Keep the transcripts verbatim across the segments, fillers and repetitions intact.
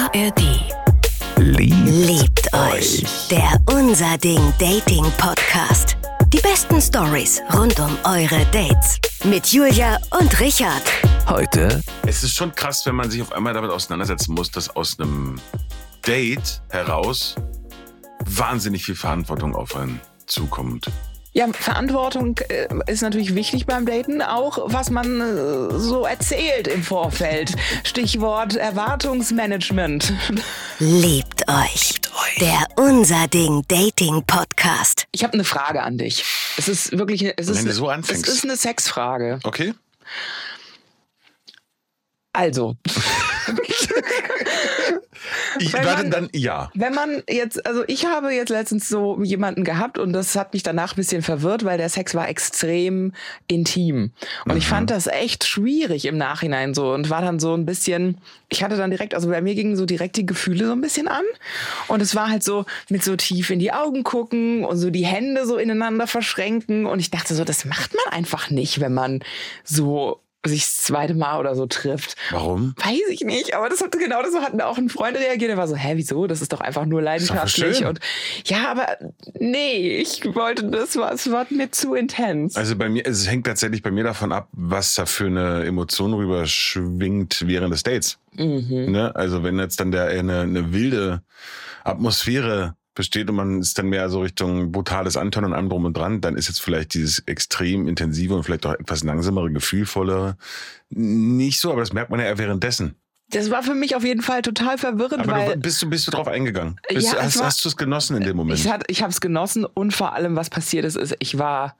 A R D. Liebt, Liebt euch. Der Unser Ding Dating Podcast. Die besten Stories rund um eure Dates. Mit Julia und Richard. Heute. Es ist schon krass, wenn man sich auf einmal damit auseinandersetzen muss, dass aus einem Date heraus wahnsinnig viel Verantwortung auf einen zukommt. Ja, Verantwortung äh, ist natürlich wichtig beim Daten, auch was man äh, so erzählt im Vorfeld. Stichwort Erwartungsmanagement. Liebt euch. Liebt euch. Der Unser Ding Dating Podcast. Ich habe eine Frage an dich. Es ist wirklich, es ist, Wenn du so anfängst. es ist eine Sexfrage. Okay? Also. Ich Wenn warte man- dann, ja. Wenn man jetzt, also ich habe jetzt letztens so jemanden gehabt und das hat mich danach ein bisschen verwirrt, weil der Sex war extrem intim. Und ich fand das echt schwierig im Nachhinein so und war dann so ein bisschen, ich hatte dann direkt, also bei mir gingen so direkt die Gefühle so ein bisschen an. Und es war halt so mit so tief in die Augen gucken und so die Hände so ineinander verschränken. Und ich dachte so, das macht man einfach nicht, wenn man so sich das zweite Mal oder so trifft. Warum? Weiß ich nicht, aber das hat genau das so hat auch ein Freund reagiert, der war so, hä, wieso? Das ist doch einfach nur leidenschaftlich. schön. Und ja, aber nee, ich wollte, das war, es war mir zu intens. Also bei mir, es hängt tatsächlich bei mir davon ab, was da für eine Emotion rüber schwingt während des Dates. Mhm. Ne? Also wenn jetzt dann der eine, eine wilde Atmosphäre besteht und man ist dann mehr so Richtung brutales Anton und allem drum und dran, dann ist jetzt vielleicht dieses extrem intensive und vielleicht auch etwas langsamere, gefühlvollere nicht so, aber das merkt man ja eher währenddessen. Das war für mich auf jeden Fall total verwirrend, Aber weil du, bist, du, bist du drauf eingegangen? Bist, Ja, du- es hast, war- hast du es genossen in dem Moment? ich, hat, ich habe es genossen und vor allem, was passiert ist, ist, ich war...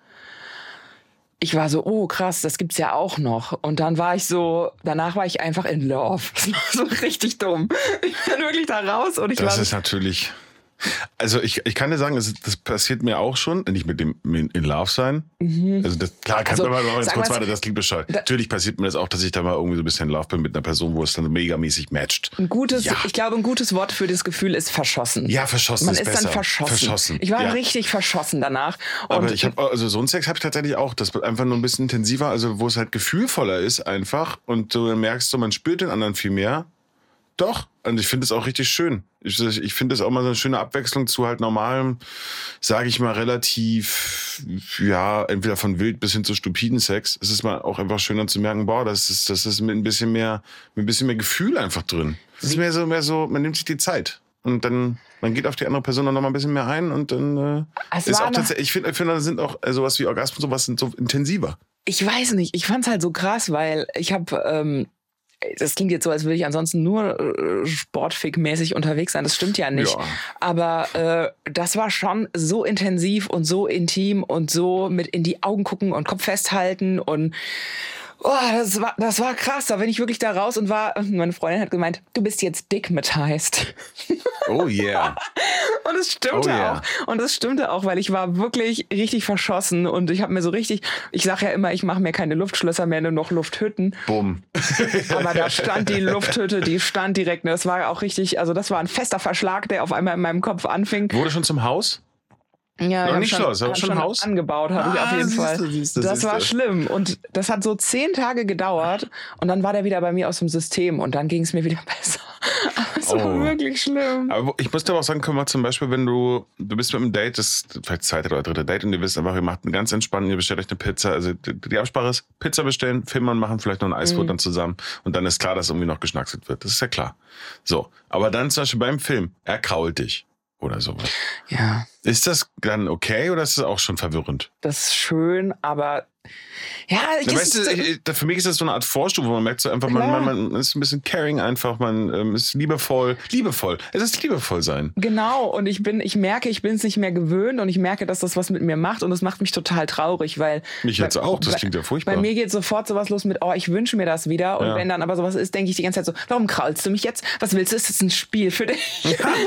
Ich war so, oh krass, das gibt's ja auch noch. Und dann war ich so, danach war ich einfach in love. Das war so richtig dumm. Ich bin wirklich da raus und ich Das war ist natürlich... Also ich, ich kann dir sagen, das, das passiert mir auch schon, nicht mit dem in in Love sein. Also das, klar, kann Also, man mal sag kurz mal, weiter, das klingt bescheuert. da- Natürlich passiert mir das auch, dass ich da mal irgendwie so ein bisschen in Love bin mit einer Person, wo es dann megamäßig matcht. Ein gutes, Ja. ich glaube, ein gutes Wort für das Gefühl ist verschossen. Ja, verschossen Man ist ist besser. dann verschossen. Verschossen, Ich war ja. richtig verschossen danach. Und Aber ich habe also so einen Sex habe ich tatsächlich auch, das wird einfach nur ein bisschen intensiver, also wo es halt gefühlvoller ist einfach und du merkst so, man spürt den anderen viel mehr. Doch, und ich finde es auch richtig schön. Ich, ich finde es auch mal so eine schöne Abwechslung zu halt normalem, sage ich mal, relativ, ja, entweder von wild bis hin zu stupiden Sex. Es ist mal auch einfach schön dann zu merken, boah, das ist, das ist mit ein bisschen mehr, mit ein bisschen mehr Gefühl einfach drin. Es ist mehr so, mehr so, man nimmt sich die Zeit. Und dann, man geht auf die andere Person dann noch mal ein bisschen mehr ein und dann äh, Es ist war auch noch- tatsächlich, ich finde, ich finde, da sind auch äh, sowas wie Orgasmen, sowas sind so intensiver. ich weiß nicht, ich fand's halt so krass, weil ich habe, ähm, das klingt jetzt so, als würde ich ansonsten nur äh, sportfick-mäßig unterwegs sein. Das stimmt ja nicht. Ja. Aber äh, das war schon so intensiv und so intim und so mit in die Augen gucken und Kopf festhalten und oh, das war, das war krass. Da bin ich wirklich da raus und war, meine Freundin hat gemeint, du bist jetzt dickmatized. Oh yeah. Und es stimmte Oh yeah. auch. Und es stimmte auch, weil ich war wirklich richtig verschossen und ich habe mir so richtig, ich sage ja immer, ich mache mir keine Luftschlösser mehr, nur noch Lufthütten. Bumm. Aber da stand die Lufthütte, die stand direkt. Das war auch richtig, also das war ein fester Verschlag, der auf einmal in meinem Kopf anfing. Wurde schon zum Haus? Ja, Noch ich hab nicht Schloss, aber hab schon Haus? angebaut habe ich Ah, auf jeden siehste, Fall. siehste, das war siehste. schlimm und das hat so zehn Tage gedauert und dann war der wieder bei mir aus dem System und dann ging es mir wieder besser. Aber es war Oh. wirklich schlimm. Aber ich muss dir aber auch sagen, komm mal zum Beispiel, wenn du, du bist mit einem Date, das ist vielleicht zweite oder dritte Date und ihr wisst einfach, ihr macht einen ganz entspannten, ihr bestellt euch eine Pizza. Also die, die Absprache ist, Pizza bestellen, Film machen, vielleicht noch ein Eisbrot Mhm. dann zusammen und dann ist klar, dass irgendwie noch geschnackselt wird. Das ist ja klar. So, aber dann zum Beispiel beim Film, er krault dich oder sowas. Ja, Ist das dann okay oder ist das auch schon verwirrend? das ist schön, aber ja, ich Ja, es weißt du, ist- ich, ich- für mich ist das so eine Art Vorstufe, wo man merkt so einfach, man, Klar. man, man ist ein bisschen caring einfach, man ähm, ist liebevoll. Liebevoll. Es ist liebevoll sein. Genau, und ich bin, ich merke, ich bin es nicht mehr gewöhnt und ich merke, dass das was mit mir macht und es macht mich total traurig, weil Mich jetzt bei- auch, das bei- klingt ja furchtbar. Bei mir geht sofort sowas los mit, oh, ich wünsche mir das wieder und Ja. wenn dann aber sowas ist, denke ich die ganze Zeit so, warum kraulst du mich jetzt? Was willst du? Ist das ein Spiel für dich?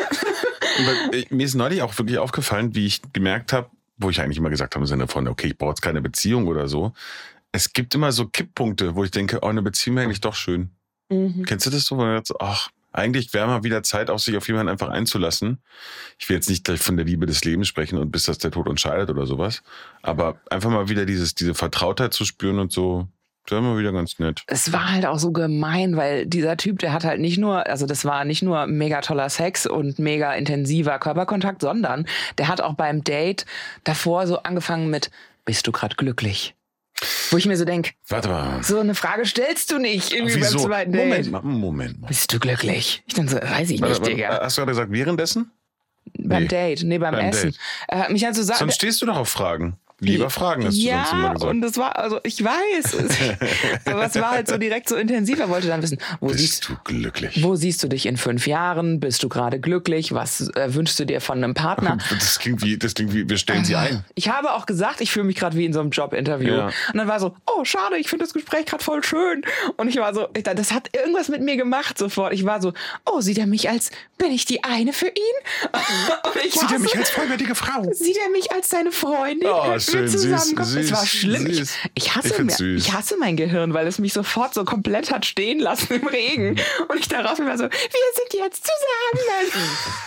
Aber, äh, mir ist neulich auch wirklich aufgefallen, wie ich gemerkt habe, wo ich eigentlich immer gesagt habe im Sinne von, okay, ich brauche jetzt keine Beziehung oder so. Es gibt immer so Kipppunkte, wo ich denke, oh, eine Beziehung wäre eigentlich doch schön. Mhm. Kennst du das so? Wo man jetzt, ach, eigentlich wäre mal wieder Zeit, auf sich auf jemanden einfach einzulassen. Ich will jetzt nicht gleich von der Liebe des Lebens sprechen und bis das der Tod uns scheidet oder sowas. Aber einfach mal wieder dieses, diese Vertrautheit zu spüren und so, Das war immer wieder ganz nett. Es war halt auch so gemein, weil dieser Typ, der hat halt nicht nur, also das war nicht nur mega toller Sex und mega intensiver Körperkontakt, sondern der hat auch beim Date davor so angefangen mit, bist du gerade glücklich? Wo ich mir so denke, warte mal. So eine Frage stellst du nicht irgendwie beim zweiten Date. Moment mal, Moment mal. Bist du glücklich? Ich dann so, weiß ich nicht, warte, warte, Digga. Hast du gerade gesagt, währenddessen? Beim Nee. Date, nee, beim, Beim Essen. Er hat mich halt so sagen. Sonst stehst du doch auf Fragen. Lieber Fragen, hast du ja, sonst immer gesagt. und das war, also ich weiß, es, aber es war halt so direkt so intensiv. Er wollte dann wissen, wo Bist siehst du glücklich? Wo siehst du dich in fünf Jahren? Bist du gerade glücklich? Was äh, wünschst du dir von einem Partner? Das klingt wie, das klingt wie, wir stellen sie ein. Ich habe auch gesagt, ich fühle mich gerade wie in so einem Jobinterview. Ja. Und dann war so, oh, schade, ich finde das Gespräch gerade voll schön. Und ich war so, ich, das hat irgendwas mit mir gemacht sofort. Ich war so, oh, sieht er mich als, bin ich die eine für ihn? Und ich Sieht war er mich so, als vollwertige Frau? Sieht er mich als seine Freundin? Oh, Wir schön, zusammenkommen. süß, Es war süß, schlimm. Ich, süß. ich, hasse Ich find's mir, süß. ich hasse mein Gehirn, weil es mich sofort so komplett hat stehen lassen im Regen. Und ich darauf war so, wir sind jetzt zusammen.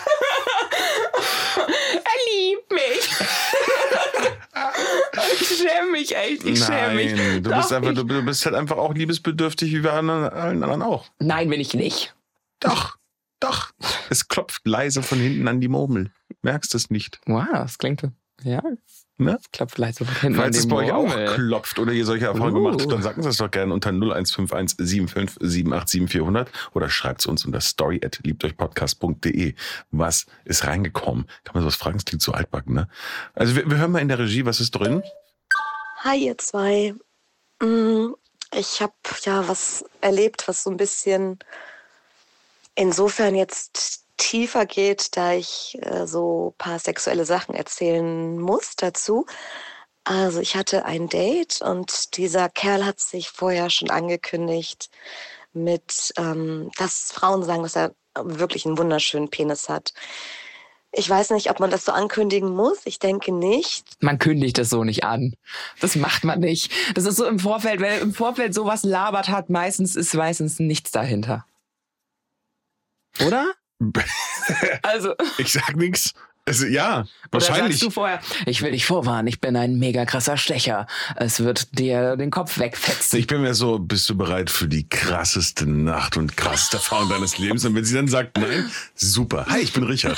Er liebt mich. Ich schäme mich echt. Ich schäme mich. Nein, du Doch, bist, einfach, ich, du bist halt einfach auch liebesbedürftig, wie wir anderen, allen anderen auch. Nein, bin ich nicht. Doch, doch. Es klopft leise von hinten an die Murmel. Merkst es nicht. Wow, das klingt, ja, Ne? klopft leise von hinten Falls an es die bei euch auch Murmel. klopft oder ihr solche Erfahrungen Uh. gemacht habt, dann sagt uns das doch gerne unter null eins fünf eins sieben fünf sieben acht sieben vier null null oder schreibt es uns unter story at liebteuchpodcast punkt de. Was ist reingekommen? Kann man sowas fragen? Das klingt so altbacken, ne? Also wir, wir hören mal in der Regie, was ist drin? Hi ihr zwei. Mm, Ich habe ja was erlebt, was so ein bisschen insofern jetzt tiefer geht, da ich äh, so ein paar sexuelle Sachen erzählen muss dazu. Also ich hatte ein Date und dieser Kerl hat sich vorher schon angekündigt mit, ähm, dass Frauen sagen, dass er wirklich einen wunderschönen Penis hat. Ich weiß nicht, ob man das so ankündigen muss. Ich denke nicht. Man kündigt das so nicht an. Das macht man nicht. Das ist so im Vorfeld, wenn im Vorfeld sowas labert hat, meistens ist meistens nichts dahinter. Oder? Also, Ich sag nichts. Also ja, oder wahrscheinlich. sagst du vorher, ich will dich vorwarnen, ich bin ein mega krasser Stecher. Es wird dir den Kopf wegfetzen. Ich bin mir so, bist du bereit für die krasseste Nacht und krasseste Erfahrung deines Lebens? Und wenn sie dann sagt, nein, super. Hi, ich bin Richard.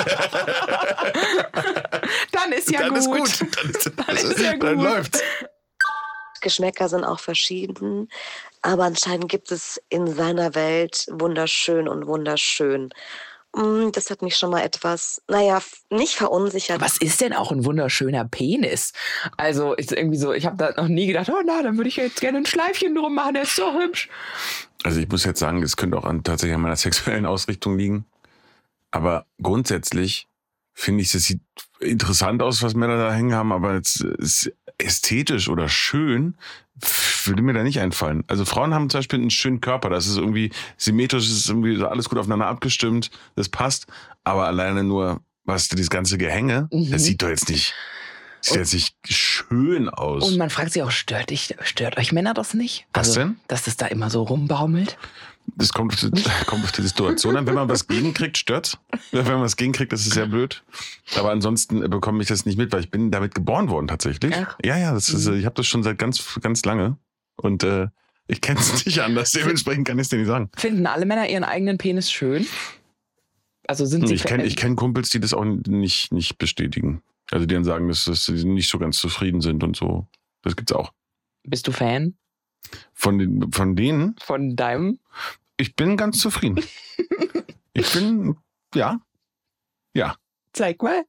Dann ist ja dann gut. ist gut. Dann, ist, Dann ist ja dann gut. läuft's. Geschmäcker sind auch verschieden, aber anscheinend gibt es in seiner Welt wunderschön und wunderschön. Mm, Das hat mich schon mal etwas, naja, f- nicht verunsichert. Was ist denn auch ein wunderschöner Penis? Also ist irgendwie so, ich habe da noch nie gedacht, oh na, dann würde ich jetzt gerne ein Schleifchen drum machen, der ist so hübsch. Also ich muss jetzt sagen, es könnte auch an, tatsächlich an meiner sexuellen Ausrichtung liegen. Aber grundsätzlich finde ich, es sieht interessant aus, was Männer da hängen haben, aber jetzt ist ästhetisch oder schön würde mir da nicht einfallen. Also Frauen haben zum Beispiel einen schönen Körper, das ist irgendwie symmetrisch, das ist irgendwie so alles gut aufeinander abgestimmt, das passt, aber alleine nur, was dieses ganze Gehänge, Mhm. das sieht doch jetzt nicht, sieht jetzt nicht schön aus. Und man fragt sich auch, stört, dich, stört euch Männer das nicht? Was also, denn? Dass das da immer so rumbaumelt? Das kommt auf die, kommt auf die Situation an. Wenn man was gegenkriegt, stört's. Wenn man was gegenkriegt, das ist sehr blöd. Aber ansonsten bekomme ich das nicht mit, weil ich bin damit geboren worden tatsächlich. Ach. Ja, ja, das ist, ich habe das schon seit ganz, ganz lange. Und äh, ich kenne es nicht anders. Dementsprechend kann ich es dir nicht sagen. Finden alle Männer ihren eigenen Penis schön? Also sind sie Ich kenne ich kenn Kumpels, die das auch nicht, nicht bestätigen. Also die dann sagen, dass, dass sie nicht so ganz zufrieden sind und so. Das gibt's auch. Bist du Fan Von, den, von denen, von deinem? ich bin ganz zufrieden. Ich bin, ja, ja. Zeig mal.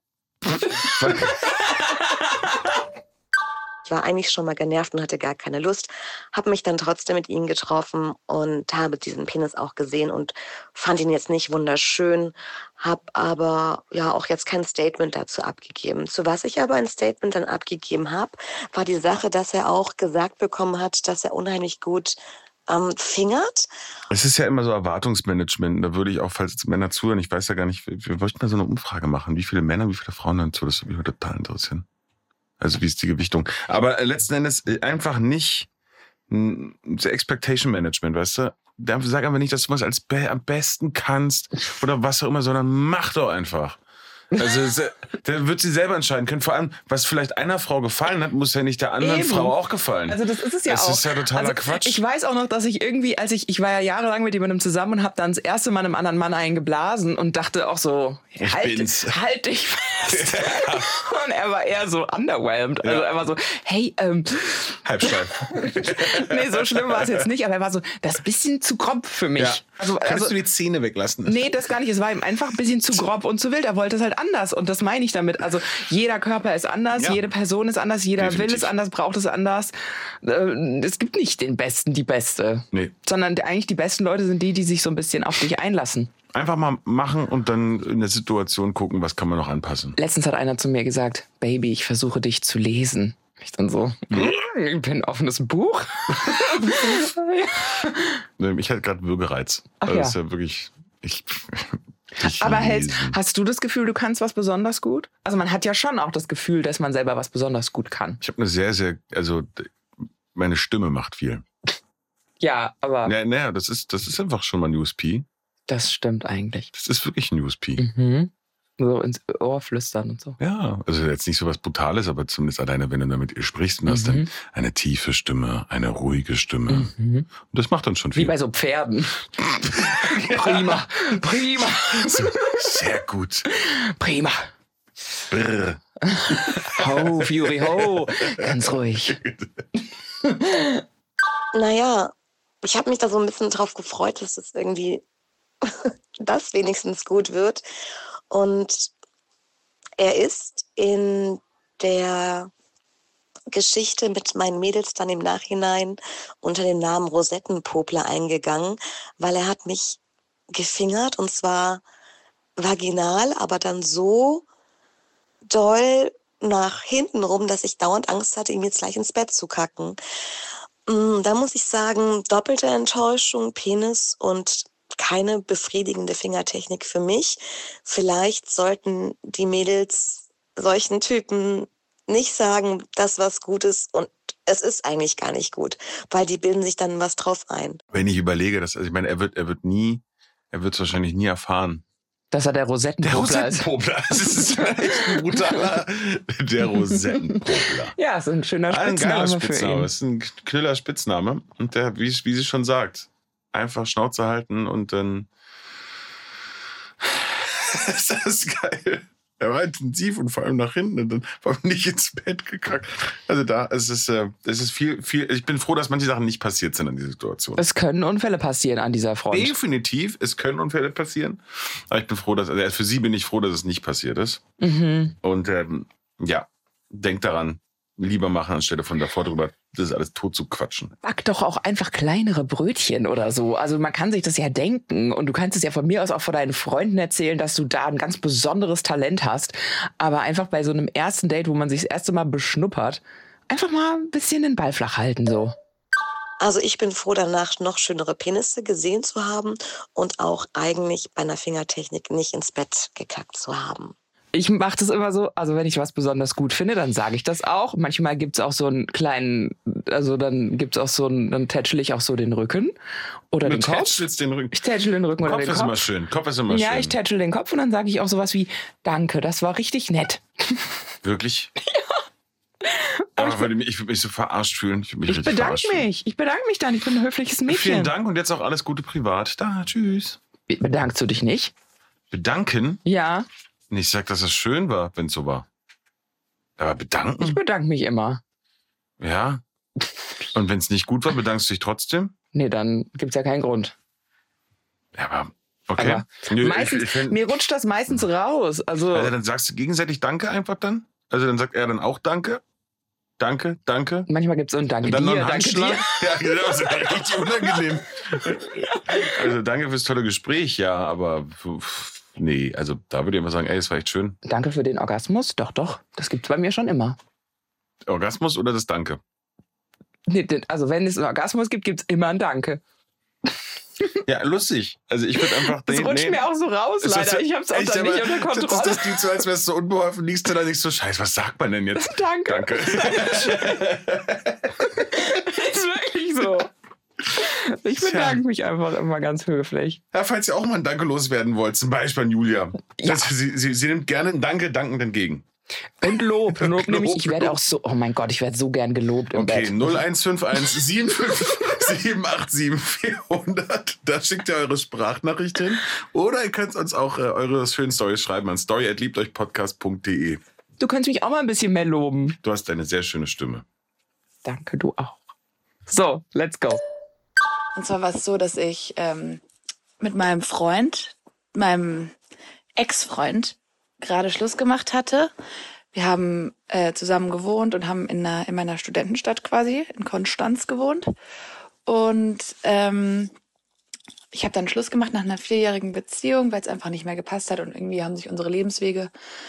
Ich war eigentlich schon mal genervt und hatte gar keine Lust, habe mich dann trotzdem mit ihm getroffen und habe diesen Penis auch gesehen und fand ihn jetzt nicht wunderschön, habe aber ja auch jetzt kein Statement dazu abgegeben. Zu was ich aber ein Statement dann abgegeben habe, war die Sache, dass er auch gesagt bekommen hat, dass er unheimlich gut ähm, fingert. Es ist ja immer so Erwartungsmanagement. Da würde ich auch, falls jetzt Männer zuhören, ich weiß ja gar nicht, wir, wir wollten mal so eine Umfrage machen, wie viele Männer, wie viele Frauen hören zu. Das würde mich total interessieren. Also wie ist die Gewichtung? Aber äh, letzten Endes äh, einfach nicht mh, so Expectation Management, weißt du? Da sag aber nicht, dass du was als be- am besten kannst oder was auch immer, sondern mach doch einfach. Also es, dann wird sie selber entscheiden können. Vor allem, was vielleicht einer Frau gefallen hat, muss ja nicht der anderen Eben. Frau auch gefallen. Also das ist es ja das auch. Das ist ja totaler also Quatsch. Ich weiß auch noch, dass ich irgendwie, als ich, ich war ja jahrelang mit jemandem zusammen und habe dann das erste Mal einem anderen Mann eingeblasen und dachte auch so, Ich halt, bin's. halt dich fest. Und er war eher so underwhelmed. Also Ja. er war so, hey, ähm, Halbsteif. nee, so schlimm war es jetzt nicht, aber er war so, das ist ein bisschen zu grob für mich. Ja. Also, Kannst also du die Zähne weglassen? nee, das gar nicht. Es war ihm einfach ein bisschen zu grob und zu wild. Er wollte es halt anders. Und das meine ich damit. Also jeder Körper ist anders, Ja. jede Person ist anders, jeder Definitiv. will es anders, braucht es anders. Äh, Es gibt nicht den Besten, die Beste. Nee. Sondern eigentlich die besten Leute sind die, die sich so ein bisschen auf dich einlassen. Einfach mal machen und dann in der Situation gucken, was kann man noch anpassen. Letztens hat einer zu mir gesagt, Baby, ich versuche dich zu lesen. Ich dann so, ich bin ein offenes Buch. Ich hatte gerade Würgereiz. Ach also ja. Das ist ja wirklich... Ich, ich Aber lesen. hältst, hast du das Gefühl, du kannst was besonders gut? Also man hat ja schon auch das Gefühl, dass man selber was besonders gut kann. Ich habe eine sehr, sehr... Also meine Stimme macht viel. Ja, aber Naja, naja das, ist, das ist einfach schon mal ein U S P. das stimmt eigentlich. Das ist wirklich ein U S P. Mhm. So ins Ohr flüstern und so. Ja, also jetzt nicht so was Brutales, aber zumindest alleine, wenn du da mit ihr sprichst und hast dann eine tiefe Stimme, eine ruhige Stimme. Mhm. Und das macht dann schon Wie viel. bei so Pferden. Prima, prima, So, sehr gut. prima. Brr. Ho, Fury, ho. Ganz ruhig. Naja, ich habe mich da so ein bisschen drauf gefreut, dass es irgendwie das wenigstens gut wird. Und er ist in der Geschichte mit meinen Mädels dann im Nachhinein unter dem Namen Rosettenpopler eingegangen, weil er hat mich gefingert und zwar vaginal, aber dann so doll nach hinten rum, dass ich dauernd Angst hatte, ihm jetzt gleich ins Bett zu kacken. Da muss ich sagen, doppelte Enttäuschung, Penis und keine befriedigende Fingertechnik für mich. Vielleicht sollten die Mädels solchen Typen nicht sagen, dass was gut ist und es ist eigentlich gar nicht gut, weil die bilden sich dann was drauf ein. Wenn ich überlege, dass, also ich meine, er wird, er wird nie, er wird es wahrscheinlich nie erfahren. Dass er der Rosettenpopler ist. Rosettenpopler. Das ist echt ein brutaler, der Rosettenpopler. Ja, ist ein schöner Ein geiler Spitzname für Spitzname. ihn. Das ist ein knüller Spitzname. Und der, wie, wie sie schon sagt, einfach Schnauze halten und dann. Das ist geil. Er war intensiv und vor allem nach hinten und dann war nicht ins Bett gekackt. Also da, es ist, äh, es ist viel, viel. Ich bin froh, dass manche Sachen nicht passiert sind in dieser Situation. Es können Unfälle passieren an dieser Front. Definitiv, es können Unfälle passieren. Aber ich bin froh, dass, also für sie bin ich froh, dass es nicht passiert ist. Mhm. Und ähm, ja, denkt daran, lieber machen, anstelle von davor drüber, das ist alles tot zu quatschen. Back doch auch einfach kleinere Brötchen oder so. Also man kann sich das ja denken und du kannst es ja von mir aus auch vor deinen Freunden erzählen, dass du da ein ganz besonderes Talent hast. Aber einfach bei so einem ersten Date, wo man sich das erste Mal beschnuppert, einfach mal ein bisschen den Ball flach halten so. Also ich bin froh, danach noch schönere Penisse gesehen zu haben und auch eigentlich bei einer Fingertechnik nicht ins Bett gekackt zu haben. Ich mache das immer so, also wenn ich was besonders gut finde, dann sage ich das auch. Manchmal gibt's auch so einen kleinen, also dann gibt's auch so einen, dann tätschel ich auch so den Rücken oder Du den Kopf. tätschelst den Rücken. Ich tätschel den Rücken oder Kopf den ist Kopf. immer schön. Kopf ist immer ja, schön. ich tätschel den Kopf und dann sage ich auch sowas wie, danke, das war richtig nett. Wirklich? Ja. Aber weil ich würde mich so verarscht fühlen. Ich, mich Ich richtig bedanke verarscht fühlen. mich. Ich bedanke mich dann. Ich bin ein höfliches Mädchen. Vielen Dank und jetzt auch alles Gute privat. Da, tschüss. Bedankst du dich nicht? Bedanken? Ja, Und ich sag, dass es schön war, wenn es so war. Aber bedanken? ich bedanke mich immer. Ja. Und wenn es nicht gut war, bedankst du dich trotzdem? Nee, dann gibt's ja keinen Grund. Ja, aber okay. Aber Nö, meistens, ich, ich find, mir rutscht das meistens raus. Also, also dann sagst du gegenseitig Danke einfach dann? Also dann sagt er dann auch Danke? Danke, danke. manchmal gibt's so ein Danke Und dann noch dir, ein danke Handschlag. dir. Ja, genau, das ist richtig unangenehm. Also danke fürs tolle Gespräch, ja, aber pf, nee, also da würde ich immer sagen, ey, es war echt schön. Danke für den Orgasmus. Doch, doch. Das gibt's bei mir schon immer. Orgasmus oder das Danke? Nee, den- Also wenn es einen Orgasmus gibt, gibt's immer ein Danke. Ja, lustig. Also ich würde einfach... Das nee, rutscht nee. mir auch so raus, Ist das leider. so- Ich hab's auch echt, dann nicht aber unter Das, Kontrolle. das klingt so, als wärst du so unbeholfen, liegst du da nicht so, scheiße, was sagt man denn jetzt? Danke. Danke. Ist wirklich so. Ich bedanke mich einfach immer ganz höflich. Ja, falls ihr auch mal ein Danke loswerden wollt, zum Beispiel an Julia. Ja. Das, sie, sie, sie nimmt gerne ein Danke dankend entgegen. Und Lob. Lob, Lob, nämlich, ich werde Lob. auch so, oh mein Gott, ich werde so gern gelobt im Okay, Bett. null eins fünf eins sieben fünf sieben acht sieben vierhundert. Da schickt ihr eure Sprachnachricht hin. Oder ihr könnt uns auch äh, eure schönen Storys schreiben an story at liebteuchpodcast punkt de. Du könntest mich auch mal ein bisschen mehr loben. Du hast eine sehr schöne Stimme. Danke, du auch. So, let's go. Und zwar war es so, dass ich ähm, mit meinem Freund, meinem Ex-Freund, gerade Schluss gemacht hatte. Wir haben äh, zusammen gewohnt und haben in, einer, in meiner Studentenstadt quasi, in Konstanz gewohnt. Und ähm, ich habe dann Schluss gemacht nach einer vierjährigen Beziehung, weil es einfach nicht mehr gepasst hat. Und irgendwie haben sich unsere Lebenswege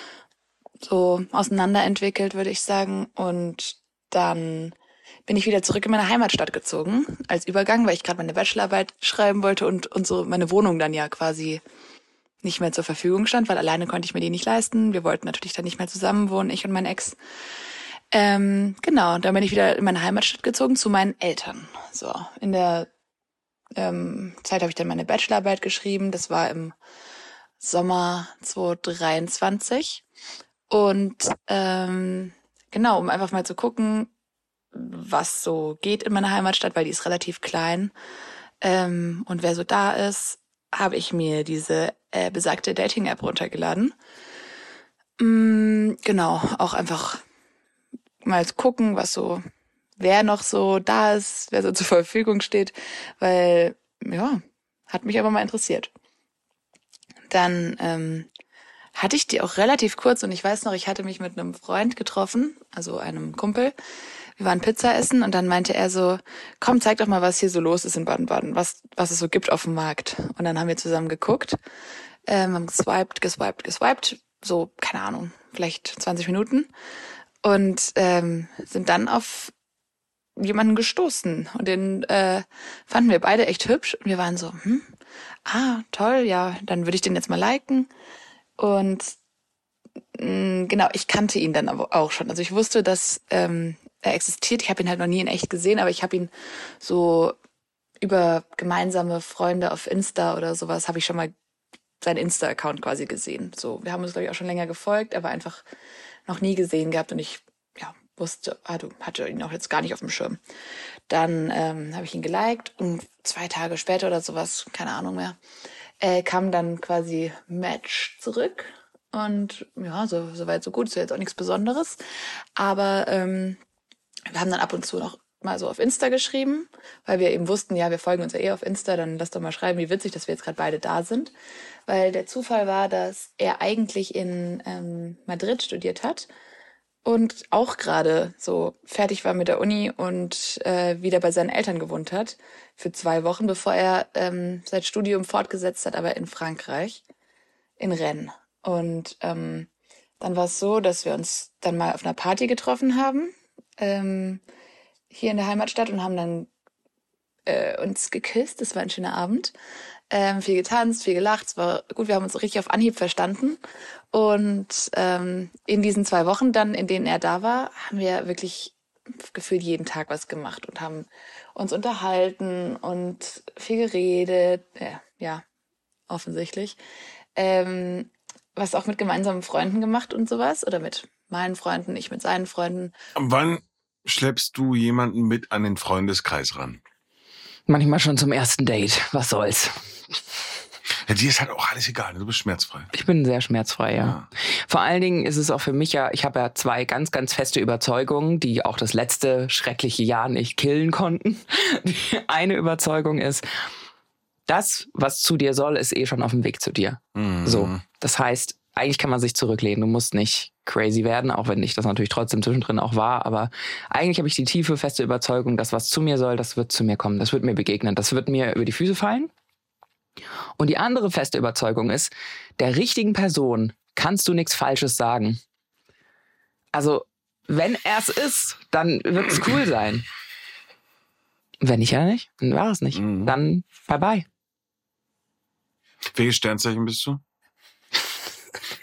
so auseinanderentwickelt, würde ich sagen. Und dann bin ich wieder zurück in meine Heimatstadt gezogen als Übergang, weil ich gerade meine Bachelorarbeit schreiben wollte und, und so meine Wohnung dann ja quasi nicht mehr zur Verfügung stand, weil alleine konnte ich mir die nicht leisten. Wir wollten natürlich dann nicht mehr zusammen wohnen, ich und mein Ex. Ähm, genau, dann bin ich wieder in meine Heimatstadt gezogen zu meinen Eltern. So, in der ähm, Zeit habe ich dann meine Bachelorarbeit geschrieben. Das war im Sommer zweitausenddreiundzwanzig. Und ähm, genau, um einfach mal zu gucken, was so geht in meiner Heimatstadt, weil die ist relativ klein. Ähm, und wer so da ist, habe ich mir diese äh, besagte Dating-App runtergeladen. Mm, genau, auch einfach mal gucken, was so, wer noch so da ist, wer so zur Verfügung steht, weil, ja, hat mich aber mal interessiert. Dann ähm, hatte ich die auch relativ kurz und ich weiß noch, ich hatte mich mit einem Freund getroffen, also einem Kumpel. Wir waren Pizza essen und dann meinte er so, komm, zeig doch mal, was hier so los ist in Baden-Baden, was was es so gibt auf dem Markt. Und dann haben wir zusammen geguckt, ähm, haben geswiped, geswiped, geswiped, so, keine Ahnung, vielleicht zwanzig Minuten und ähm, sind dann auf jemanden gestoßen. Und den äh, fanden wir beide echt hübsch und wir waren so, hm, ah, toll, ja, dann würde ich den jetzt mal liken. Und mh, genau, ich kannte ihn dann aber auch schon. Also ich wusste, dass ähm, er existiert. Ich habe ihn halt noch nie in echt gesehen, aber ich habe ihn so über gemeinsame Freunde auf Insta oder sowas, habe ich schon mal seinen Insta-Account quasi gesehen. So, wir haben uns, glaube ich, auch schon länger gefolgt, aber einfach noch nie gesehen gehabt und ich ja, wusste, hatte, hatte ihn auch jetzt gar nicht auf dem Schirm. Dann ähm, habe ich ihn geliked und zwei Tage später oder sowas, keine Ahnung mehr, äh, kam dann quasi Match zurück. Und ja, so, so weit, so gut, ist ja jetzt auch nichts Besonderes. Aber ähm, wir haben dann ab und zu noch mal so auf Insta geschrieben, weil wir eben wussten, ja, wir folgen uns ja eh auf Insta, dann lass doch mal schreiben, wie witzig, dass wir jetzt gerade beide da sind. Weil der Zufall war, dass er eigentlich in ähm, Madrid studiert hat und auch gerade so fertig war mit der Uni und äh, wieder bei seinen Eltern gewohnt hat für zwei Wochen, bevor er ähm, sein Studium fortgesetzt hat, aber in Frankreich, in Rennes. Und ähm, dann war es so, dass wir uns dann mal auf einer Party getroffen haben, ähm, hier in der Heimatstadt und haben dann äh, uns geküsst. Das war ein schöner Abend. Ähm, viel getanzt, viel gelacht. Es war gut, wir haben uns richtig auf Anhieb verstanden. Und ähm, in diesen zwei Wochen dann, in denen er da war, haben wir wirklich gefühlt jeden Tag was gemacht und haben uns unterhalten und viel geredet. Ja, ja offensichtlich. Ähm, was auch mit gemeinsamen Freunden gemacht und sowas. Oder mit meinen Freunden, ich mit seinen Freunden. Wann schleppst du jemanden mit an den Freundeskreis ran? Manchmal schon zum ersten Date. Was soll's? Ja, dir ist halt auch alles egal. Du bist schmerzfrei. Ich bin sehr schmerzfrei, ja. Ja. Vor allen Dingen ist es auch für mich ja, ich habe ja zwei ganz, ganz feste Überzeugungen, die auch das letzte schreckliche Jahr nicht killen konnten. Die eine Überzeugung ist, das, was zu dir soll, ist eh schon auf dem Weg zu dir. Mhm. So, das heißt, eigentlich kann man sich zurücklehnen. Du musst nicht crazy werden, auch wenn ich das natürlich trotzdem zwischendrin auch war. Aber eigentlich habe ich die tiefe, feste Überzeugung, dass was zu mir soll, das wird zu mir kommen. Das wird mir begegnen. Das wird mir über die Füße fallen. Und die andere feste Überzeugung ist, der richtigen Person kannst du nichts Falsches sagen. Also, wenn er es ist, dann wird es cool sein. Wenn nicht, ja nicht. Dann war es nicht. Mhm. Dann bye bye. Welches Sternzeichen bist du?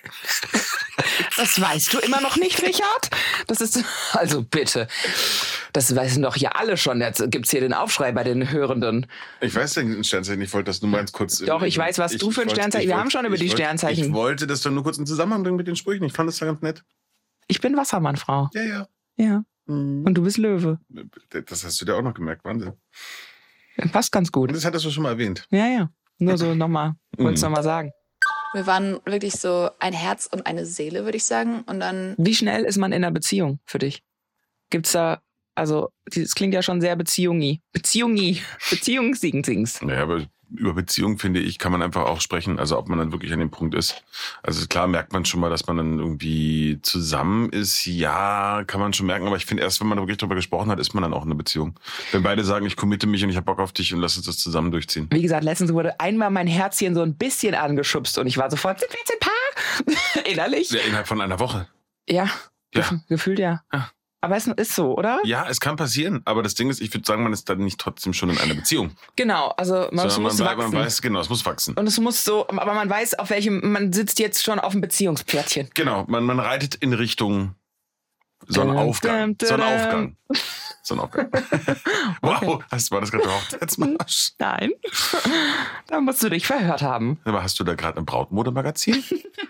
Das weißt du immer noch nicht, Richard? Das ist, also bitte. Das wissen doch ja alle schon. Jetzt gibt's hier den Aufschrei bei den Hörenden. Ich weiß den Sternzeichen, ich wollte das nur mal ganz kurz... Doch, ich weiß, was ich, du für ein wollte, Sternzeichen... Wir wollte, haben schon über die wollte, Sternzeichen... Ich wollte das dann nur kurz in Zusammenhang bringen mit den Sprüchen. Ich fand das da ganz nett. Ich bin Wassermannfrau. Ja, ja. Ja. Mhm. Und du bist Löwe. Das hast du dir auch noch gemerkt, Wahnsinn. Passt ganz gut. Und das hattest du schon mal erwähnt. Ja, ja. Nur so nochmal. Wollte es Mhm. nochmal sagen. Wir waren wirklich so ein Herz und eine Seele, würde ich sagen. Und dann, Wie schnell ist man in einer Beziehung für dich? Gibt's da, also, das klingt ja schon sehr Beziehungi. Beziehungi. Beziehungsdings. Naja, aber über Beziehungen, finde ich, kann man einfach auch sprechen. Also ob man dann wirklich an dem Punkt ist. Also klar merkt man schon mal, dass man dann irgendwie zusammen ist. Ja, kann man schon merken. Aber ich finde, erst wenn man wirklich darüber gesprochen hat, ist man dann auch in einer Beziehung. Wenn beide sagen, ich committe mich und ich habe Bock auf dich und lass uns das zusammen durchziehen. Wie gesagt, letztens wurde einmal mein Herzchen so ein bisschen angeschubst und ich war sofort, sind wir jetzt ein Paar? Innerlich. Ja, innerhalb von einer Woche. Ja, Ja. gef- gefühlt ja. Ja. Aber es ist so, oder? Ja, es kann passieren. Aber das Ding ist, ich würde sagen, man ist dann nicht trotzdem schon in einer Beziehung. Genau, also man Sondern muss man, bleibt- wachsen. man weiß, genau, es muss wachsen. Und es muss so, aber man weiß, auf welchem, man sitzt jetzt schon auf dem Beziehungspferdchen. Genau, man, man reitet in Richtung Sonnenaufgang. Dum, dum, dum. Sonnenaufgang. Sonnenaufgang. Wow, hast, war das gerade der Hochzeitsmarsch? Nein. Da musst du dich verhört haben. Aber hast du da gerade ein Brautmodemagazin?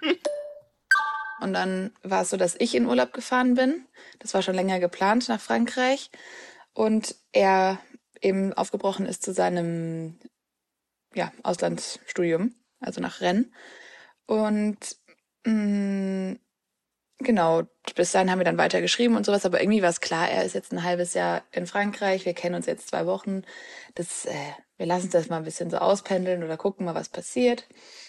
und dann war es so, dass ich in Urlaub gefahren bin. Das war schon länger geplant nach Frankreich. Und er eben aufgebrochen ist zu seinem ja, Auslandsstudium, also nach Rennes. Und mh, genau, bis dahin haben wir dann weiter geschrieben und sowas. Aber irgendwie war es klar, er ist jetzt ein halbes Jahr in Frankreich. Wir kennen uns jetzt zwei Wochen. Das, äh, wir lassen das mal ein bisschen so auspendeln oder gucken mal, was passiert.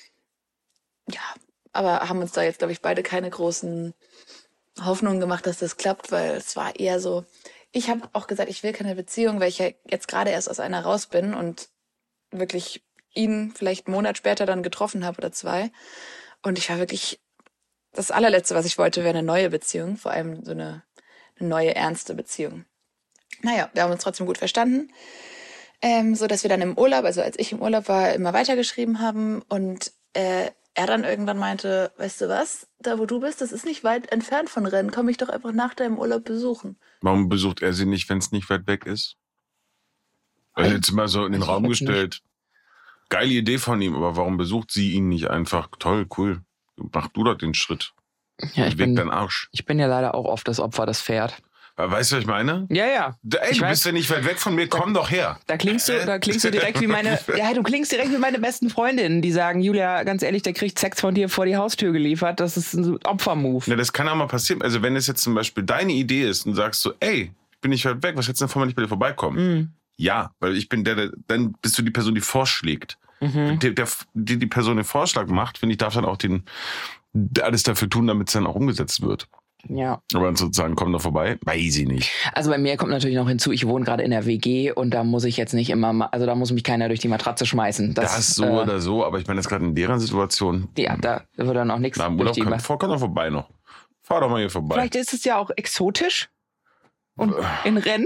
Ja, aber haben uns da jetzt, glaube ich, beide keine großen Hoffnungen gemacht, dass das klappt, weil es war eher so, ich habe auch gesagt, ich will keine Beziehung, weil ich ja jetzt gerade erst aus einer raus bin und wirklich ihn vielleicht einen Monat später dann getroffen habe oder zwei. Und ich war wirklich, das allerletzte, was ich wollte, wäre eine neue Beziehung, vor allem so eine, eine neue, ernste Beziehung. Naja, wir haben uns trotzdem gut verstanden, ähm, so dass wir dann im Urlaub, also als ich im Urlaub war, immer weitergeschrieben haben und äh, er dann irgendwann meinte, weißt du was, da wo du bist, das ist nicht weit entfernt von Rennes, komm ich doch einfach nach deinem Urlaub besuchen. Warum besucht er sie nicht, wenn es nicht weit weg ist? Also jetzt mal so in den Ich Raum weiß nicht. gestellt. Geile Idee von ihm, aber warum besucht sie ihn nicht einfach? Toll, cool. Mach du doch den Schritt. Ja, ich Weg bin, deinen Arsch. ich bin ja leider auch oft das Opfer, das Pferd. Weißt du, was ich meine? Ja, ja. Ey, Ich du weiß. bist ja nicht weit weg von mir, komm doch her. Da klingst du, da klingst du direkt wie meine, ja, du klingst direkt wie meine besten Freundinnen, die sagen, Julia, ganz ehrlich, der kriegt Sex von dir vor die Haustür geliefert. Das ist ein Opfermove. Ja, das kann auch mal passieren. Also wenn es jetzt zum Beispiel deine Idee ist und sagst so, ey, ich bin nicht weit weg, was hättest du denn vor, wenn ich bei dir vorbeikomme? Mhm. Ja, weil ich bin der, der, dann bist du die Person, die vorschlägt. Mhm. Der, der, die die Person den Vorschlag macht, finde ich, darf dann auch den, alles dafür tun, damit es dann auch umgesetzt wird. Ja. Aber dann sozusagen, komm doch vorbei, weiß ich nicht. Also bei mir kommt natürlich noch hinzu, ich wohne gerade in der W G und da muss ich jetzt nicht immer, ma- also da muss mich keiner durch die Matratze schmeißen. Das, Das, so äh, oder so, aber ich meine jetzt gerade in deren Situation. Ja, da wird dann auch nichts Na, im durch Urlaub die kann, Ma- vor, komm doch vorbei noch. Fahr doch mal hier vorbei. Vielleicht ist es ja auch exotisch und in Rennen.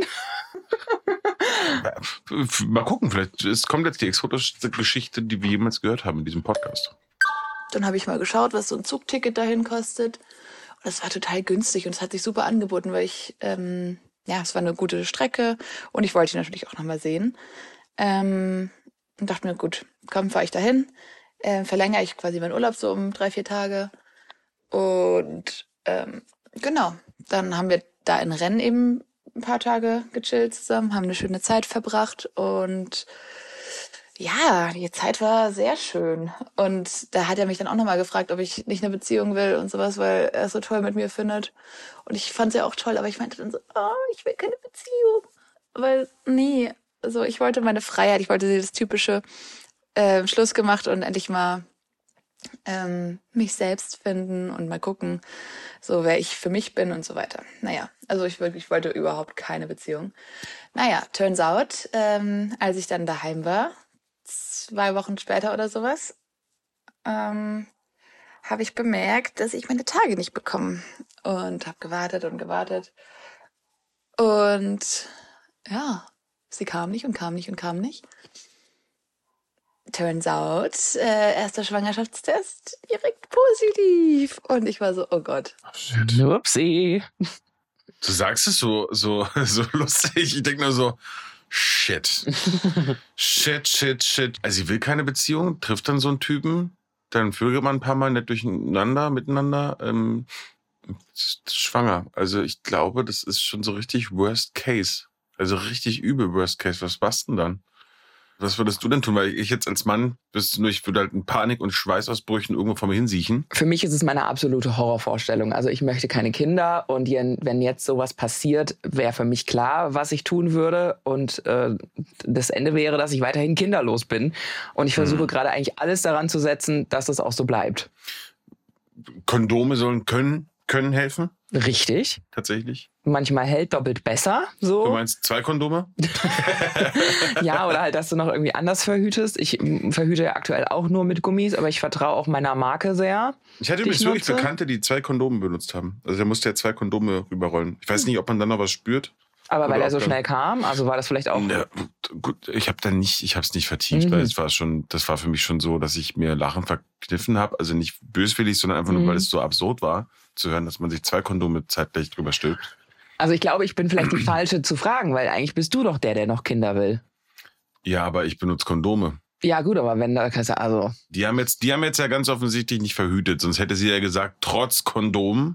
Mal gucken, vielleicht es kommt jetzt die exotischste Geschichte, die wir jemals gehört haben in diesem Podcast. Dann habe ich mal geschaut, was so ein Zugticket dahin kostet. Und das war total günstig und es hat sich super angeboten, weil ich, ähm, ja, es war eine gute Strecke und ich wollte ihn natürlich auch nochmal sehen. Ähm, und dachte mir, gut, komm, fahre ich dahin. Äh, verlängere ich quasi meinen Urlaub so um drei, vier Tage. Und ähm, genau, dann haben wir da in Rennes eben ein paar Tage gechillt zusammen, haben eine schöne Zeit verbracht und ja, die Zeit war sehr schön. Und da hat er mich dann auch nochmal gefragt, ob ich nicht eine Beziehung will und sowas, weil er es so toll mit mir findet. Und ich fand es ja auch toll, aber ich meinte dann so, oh, ich will keine Beziehung. Weil, nee, also ich wollte meine Freiheit, ich wollte das typische äh, Schluss gemacht und endlich mal ähm, mich selbst finden und mal gucken, so wer ich für mich bin und so weiter. Naja, also ich wirklich wollte überhaupt keine Beziehung. Naja, turns out, ähm, als ich dann daheim war, zwei Wochen später oder sowas, ähm, habe ich bemerkt, dass ich meine Tage nicht bekomme. Und habe gewartet und gewartet. Und ja, sie kam nicht und kam nicht und kam nicht. Turns out, äh, erster Schwangerschaftstest direkt positiv. Und ich war so, oh Gott. Upsi. Du sagst es so, so, so lustig. Ich denke nur so, shit. shit, shit, shit. Also sie will keine Beziehung, trifft dann so einen Typen, dann vögelt man ein paar Mal nicht durcheinander, miteinander, ähm, ist schwanger. Also ich glaube, das ist schon so richtig Worst Case. Also richtig übel Worst Case. Was machst du denn dann? Was würdest du denn tun? Weil ich jetzt als Mann, bist du nur, ich würde halt in Panik und Schweißausbrüchen irgendwo vor mir hinsiechen. Für mich ist es meine absolute Horrorvorstellung. Also ich möchte keine Kinder und wenn jetzt sowas passiert, wäre für mich klar, was ich tun würde. Und äh, das Ende wäre, dass ich weiterhin kinderlos bin. Und ich versuche hm. gerade eigentlich alles daran zu setzen, dass es auch so bleibt. Kondome sollen können, können helfen? Richtig. Tatsächlich? Manchmal hält doppelt besser. So. Du meinst zwei Kondome? Ja, oder halt, dass du noch irgendwie anders verhütest. Ich verhüte ja aktuell auch nur mit Gummis, aber ich vertraue auch meiner Marke sehr. Ich hatte übrigens wirklich Bekannte, die zwei Kondome benutzt haben. Also der musste ja zwei Kondome rüberrollen. Ich weiß nicht, ob man dann noch was spürt. Aber weil er so schnell kam, also war das vielleicht auch... Ja, gut, ich habe dann nicht, ich habe es nicht vertieft, mhm. weil es war schon, das war für mich schon so, dass ich mir Lachen verkniffen habe. Also nicht böswillig, sondern einfach nur, mhm. weil es so absurd war, zu hören, dass man sich zwei Kondome zeitgleich drüber stülpt. Also ich glaube, ich bin vielleicht die Falsche zu fragen, weil eigentlich bist du doch der, der noch Kinder will. Ja, aber ich benutze Kondome. Ja gut, aber wenn da, also... Die haben jetzt, die haben jetzt ja ganz offensichtlich nicht verhütet, sonst hätte sie ja gesagt, trotz Kondom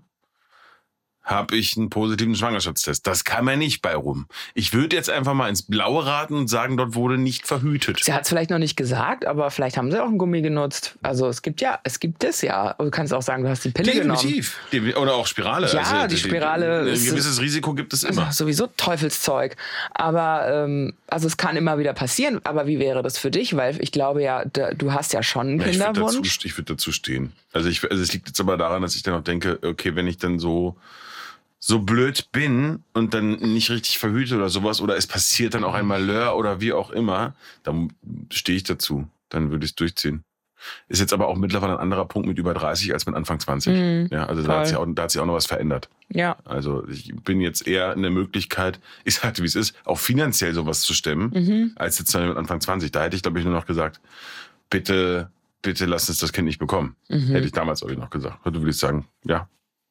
habe ich einen positiven Schwangerschaftstest. Das kann man nicht bei rum. Ich würde jetzt einfach mal ins Blaue raten und sagen, dort wurde nicht verhütet. Sie hat es vielleicht noch nicht gesagt, aber vielleicht haben sie auch einen Gummi genutzt. Also es gibt ja, es gibt es ja. Du kannst auch sagen, du hast die Pille Definitiv. genommen. Definitiv. Oder auch Spirale. Ja, also, die Spirale. Die, die, ein gewisses Risiko gibt es immer. Sowieso Teufelszeug. Aber ähm, also es kann immer wieder passieren. Aber wie wäre das für dich? Weil ich glaube ja, du hast ja schon einen ja, Kinderwunsch. Ich würde dazu, würd dazu stehen. Also, ich, also es liegt jetzt aber daran, dass ich dann auch denke, okay, wenn ich dann so so blöd bin und dann nicht richtig verhüte oder sowas oder es passiert dann auch ein Malheur oder wie auch immer, dann stehe ich dazu. Dann würde ich es durchziehen. Ist jetzt aber auch mittlerweile ein anderer Punkt mit über dreißig als mit Anfang zwanzig. Mhm, ja, also da hat, sich auch, da hat sich auch noch was verändert. Ja. Also ich bin jetzt eher in der Möglichkeit, ich sagte, wie es ist, auch finanziell sowas zu stemmen, mhm. als jetzt mit Anfang zwanzig. Da hätte ich, glaube ich, nur noch gesagt, bitte, bitte lass uns das Kind nicht bekommen. Mhm. Hätte ich damals auch noch gesagt. Heute würde ich sagen, ja,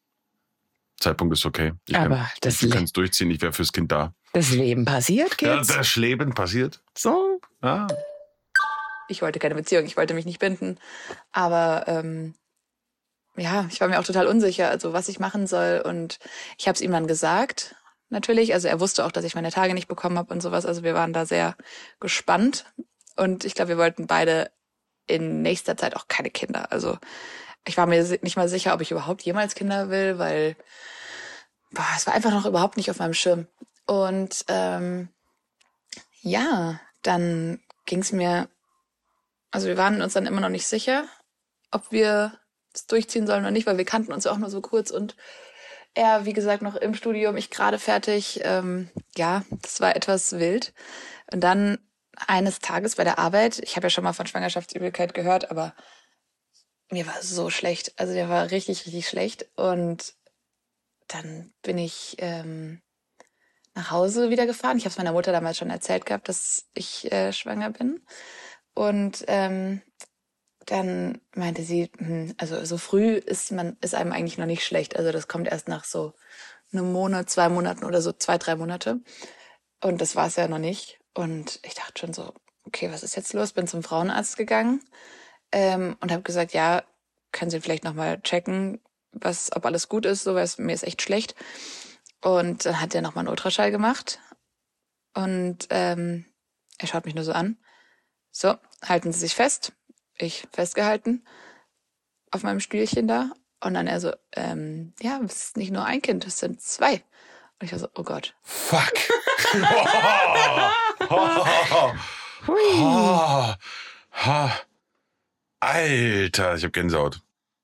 Zeitpunkt ist okay. Ich aber kann, das du kannst durchziehen, ich wäre fürs Kind da. Das Leben passiert, Kids. Ja, das Leben passiert. So. Ah. Ich wollte keine Beziehung, ich wollte mich nicht binden. Aber ähm, ja, ich war mir auch total unsicher, also was ich machen soll. Und ich habe es ihm dann gesagt, natürlich. Also er wusste auch, dass ich meine Tage nicht bekommen habe und sowas. Also wir waren da sehr gespannt. Und ich glaube, wir wollten beide in nächster Zeit auch keine Kinder. Also ich war mir nicht mal sicher, ob ich überhaupt jemals Kinder will, weil boah, es war einfach noch überhaupt nicht auf meinem Schirm. Und ähm, ja, dann ging es mir, also wir waren uns dann immer noch nicht sicher, ob wir es durchziehen sollen oder nicht, weil wir kannten uns ja auch nur so kurz und er, wie gesagt, noch im Studium, ich gerade fertig. Ähm, ja, das war etwas wild. Und dann eines Tages bei der Arbeit, ich habe ja schon mal von Schwangerschaftsübelkeit gehört, aber mir war so schlecht. Also der war richtig, richtig schlecht. Und dann bin ich ähm, nach Hause wieder gefahren. Ich habe es meiner Mutter damals schon erzählt gehabt, dass ich äh, schwanger bin. Und ähm, dann meinte sie, hm, also so früh ist man ist einem eigentlich noch nicht schlecht. Also das kommt erst nach so einem Monat, zwei Monaten oder so zwei, drei Monate. Und das war es ja noch nicht. Und ich dachte schon so, okay, was ist jetzt los? Bin zum Frauenarzt gegangen. Ähm, und habe gesagt, ja, können Sie vielleicht nochmal checken, was, ob alles gut ist, so, weil es, mir ist echt schlecht. Und dann hat er nochmal einen Ultraschall gemacht. Und ähm, er schaut mich nur so an. So, halten Sie sich fest. Ich festgehalten auf meinem Stühlchen da. Und dann er so, ähm, ja, es ist nicht nur ein Kind, es sind zwei. Und ich war so, oh Gott. Fuck. oh, oh, oh, oh, oh. Alter, ich hab Gänsehaut.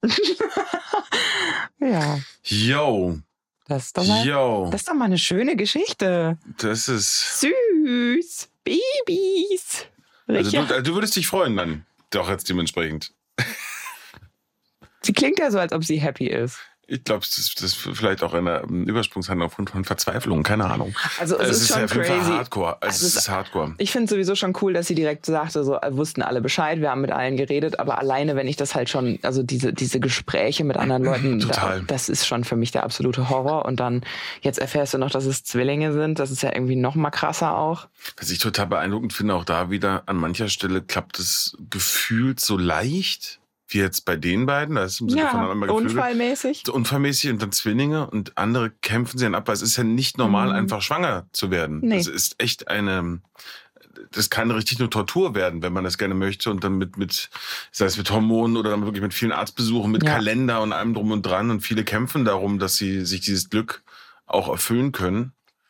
Ja. Yo. Das ist, doch mal, Yo. das ist doch mal eine schöne Geschichte. Das ist... Süß. Babys. Also du, du würdest dich freuen dann. Doch jetzt dementsprechend. Sie klingt ja so, als ob sie happy ist. Ich glaube, das ist, das ist vielleicht auch eine Übersprungshandlung aufgrund von Verzweiflung, keine Ahnung. Also es, es ist, ist schon ja crazy. Hardcore. Es, also es ist Hardcore. Ich finde sowieso schon cool, dass sie direkt sagte, so wussten alle Bescheid, wir haben mit allen geredet, aber alleine, wenn ich das halt schon, also diese diese Gespräche mit anderen Leuten, Total. Da, das ist schon für mich der absolute Horror. Und dann jetzt erfährst du noch, dass es Zwillinge sind. Das ist ja irgendwie noch mal krasser auch. Was ich total beeindruckend finde, auch da wieder an mancher Stelle klappt es gefühlt so leicht. Wie jetzt bei den beiden, da ist im Sinne ja, von einmal unfallmäßig. So unfallmäßig und dann Zwillinge und andere kämpfen sie dann ab, weil es ist ja nicht normal, mhm. einfach schwanger zu werden. Nee. Das ist echt eine, das kann richtig nur Tortur werden, wenn man das gerne möchte und dann mit, mit, sei es mit Hormonen oder dann wirklich mit vielen Arztbesuchen, mit ja. Kalender und allem drum und dran und viele kämpfen darum, dass sie sich dieses Glück auch erfüllen können.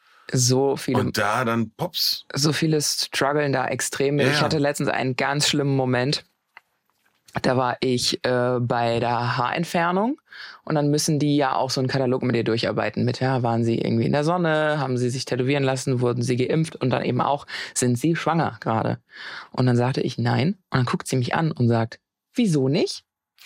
So viele. Und da dann Pops. So viele strugglen da extrem. Ja. Ich hatte letztens einen ganz schlimmen Moment. Da war ich äh, bei der Haarentfernung und dann müssen die ja auch so einen Katalog mit dir durcharbeiten. Mit, ja, waren sie irgendwie in der Sonne, haben sie sich tätowieren lassen, wurden sie geimpft und dann eben auch, sind sie schwanger gerade? Und dann sagte ich nein und dann guckt sie mich an und sagt, wieso nicht?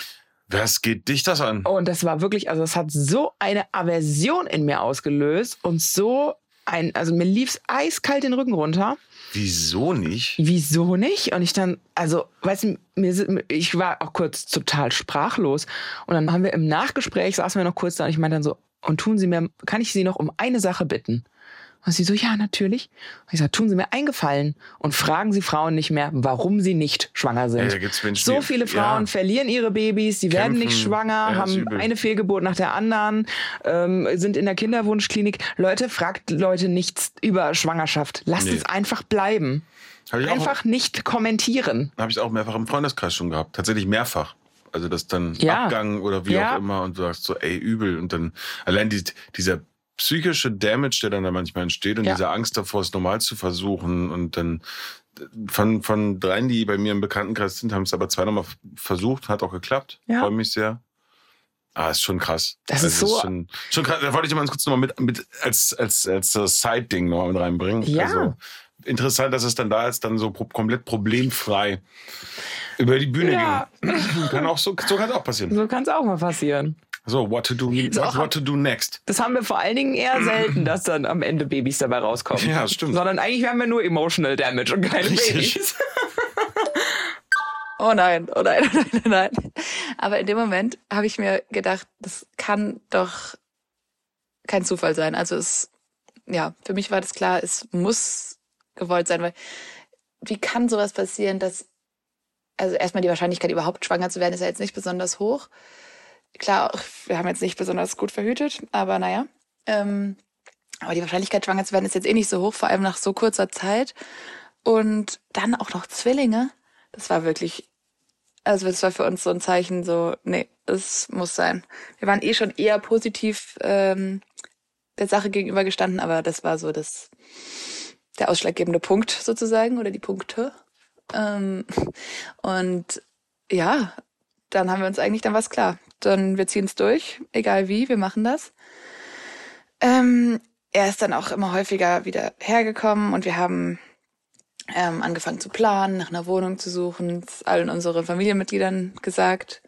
Was geht dich das an? Und das war wirklich, also es hat so eine Aversion in mir ausgelöst und so ein, also mir lief's eiskalt den Rücken runter. Wieso nicht? Wieso nicht? Und ich dann, also, weißt du, mir, ich war auch kurz total sprachlos. Und dann haben wir im Nachgespräch, saßen wir noch kurz da und ich meinte dann so, und tun Sie mir, kann ich Sie noch um eine Sache bitten? Und sie so, ja, natürlich. Und ich sage, tun Sie mir einen Gefallen und fragen Sie Frauen nicht mehr, warum sie nicht schwanger sind. Ja, da gibt's Menschen, so viele Frauen ja. verlieren ihre Babys, die Kämpfen, werden nicht schwanger, ja, haben eine Fehlgeburt nach der anderen, ähm, sind in der Kinderwunschklinik. Leute, fragt Leute nichts über Schwangerschaft. Lasst nee. es einfach bleiben. Einfach auch, nicht kommentieren. Habe ich auch mehrfach im Freundeskreis schon gehabt. Tatsächlich mehrfach. Also das dann ja. Abgang oder wie ja. auch immer und du sagst so, ey, übel. Und dann allein die, dieser psychische Damage, der dann da manchmal entsteht und ja. diese Angst davor, es normal zu versuchen und dann von, von dreien, die bei mir im Bekanntenkreis sind, haben es aber zwei nochmal versucht, hat auch geklappt. Ja. Freue mich sehr. Ah, ist schon krass. Das also ist so. Ist schon, schon krass. Da wollte ich mal ganz kurz nochmal mit, mit als, als, als so Side-Ding nochmal mit reinbringen. Ja. Also, interessant, dass es dann da ist, dann so pro- komplett problemfrei über die Bühne ja. ging. Kann auch so, so kann es auch passieren. So kann es auch mal passieren. So, what to do, what, what to do next? Das haben wir vor allen Dingen eher selten, dass dann am Ende Babys dabei rauskommen. Ja, stimmt. Sondern eigentlich haben wir nur Emotional Damage und keine Richtig. Babys. Oh nein, oh nein, oh nein, oh nein. Aber in dem Moment habe ich mir gedacht, das kann doch kein Zufall sein. Also es, ja, für mich war das klar, es muss gewollt sein, weil wie kann sowas passieren, dass, also erstmal die Wahrscheinlichkeit überhaupt schwanger zu werden, ist ja jetzt nicht besonders hoch. Klar, wir haben jetzt nicht besonders gut verhütet, aber naja. Ähm, aber die Wahrscheinlichkeit, schwanger zu werden, ist jetzt eh nicht so hoch, vor allem nach so kurzer Zeit. Und dann auch noch Zwillinge. Das war wirklich, also das war für uns so ein Zeichen, so, nee, es muss sein. Wir waren eh schon eher positiv ähm, der Sache gegenübergestanden, aber das war so das, der ausschlaggebende Punkt sozusagen, oder die Punkte. Ähm, und ja, dann haben wir uns eigentlich, dann war es klar. Dann, wir ziehen es durch, egal wie, wir machen das. Ähm, er ist dann auch immer häufiger wieder hergekommen und wir haben ähm, angefangen zu planen, nach einer Wohnung zu suchen, allen unseren Familienmitgliedern gesagt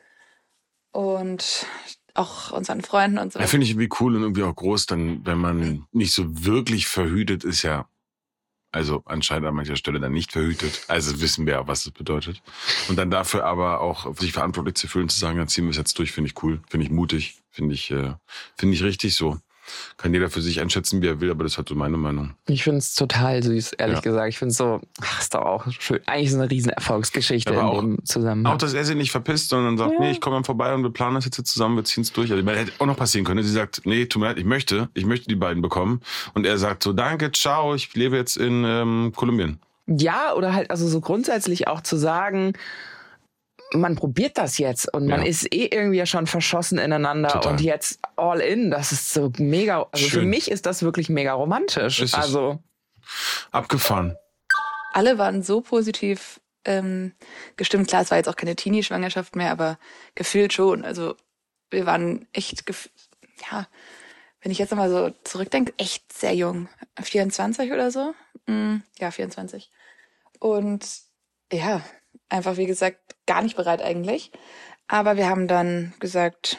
und auch unseren Freunden und so. Ja, finde ich irgendwie cool und irgendwie auch groß, dann, wenn man nicht so wirklich verhütet ist, ja, also anscheinend an mancher Stelle dann nicht verhütet. Also wissen wir ja, was das bedeutet. Und dann dafür aber auch sich verantwortlich zu fühlen, zu sagen, dann ziehen wir es jetzt durch, finde ich cool, finde ich mutig, finde ich, äh, finde ich richtig so. Kann jeder für sich einschätzen, wie er will, aber das hat so meine Meinung. Ich finde es total süß, ehrlich Ja. gesagt. Ich finde es so, ach, ist doch auch schön. Eigentlich ist es eine riesen Erfolgsgeschichte Aber in auch- dem Zusammenhang. Auch, dass er sie nicht verpisst, sondern sagt, Ja. nee, ich komme dann vorbei und wir planen das jetzt hier zusammen, wir ziehen es durch. Also, ich meine, hätte auch noch passieren können. Sie sagt, nee, tut mir leid, ich möchte, ich möchte die beiden bekommen. Und er sagt so, danke, ciao, ich lebe jetzt in ähm, Kolumbien. Ja, oder halt also so grundsätzlich auch zu sagen, man probiert das jetzt und man Ja. ist eh irgendwie ja schon verschossen ineinander Total. und jetzt all in, das ist so mega, also für Schön. mich ist das wirklich mega romantisch. Ist es. Also Abgefahren. Alle waren so positiv ähm, gestimmt. Klar, es war jetzt auch keine Teenie-Schwangerschaft mehr, aber gefühlt schon. Also wir waren echt, gef- ja, wenn ich jetzt nochmal so zurückdenke, echt sehr jung. vierundzwanzig oder so? Mm, ja, vierundzwanzig. Und ja, einfach wie gesagt, gar nicht bereit eigentlich. Aber wir haben dann gesagt,